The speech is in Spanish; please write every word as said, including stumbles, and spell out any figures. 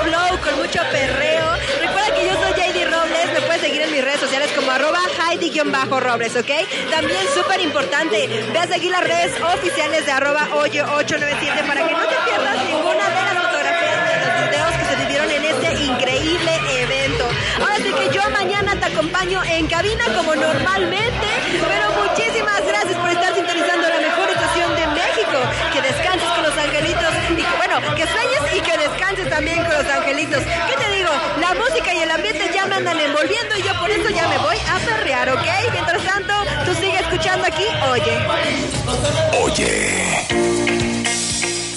flow, con mucho perreo. Recuerda que yo soy Heidi Robles, me puedes seguir en mis redes sociales como arroba Heidi-Robles, ¿ok? También súper importante, ve a seguir las redes oficiales de arroba oye ocho nueve siete para que no te pierdas ninguna de las fotografías de los videos que se vivieron en este increíble evento. Ahora sí que yo mañana te acompaño en cabina como normalmente, pero muchísimas gracias por estar sintonizando la mejor estación de México. Que descanses con los angelitos y que, bueno, que sueñes y que descanses también con los angelitos. ¿Qué te digo? La música y el ambiente ya me andan envolviendo y yo por eso ya me voy a perrear, ¿ok? Mientras tanto, tú sigue escuchando aquí, oye. Oye.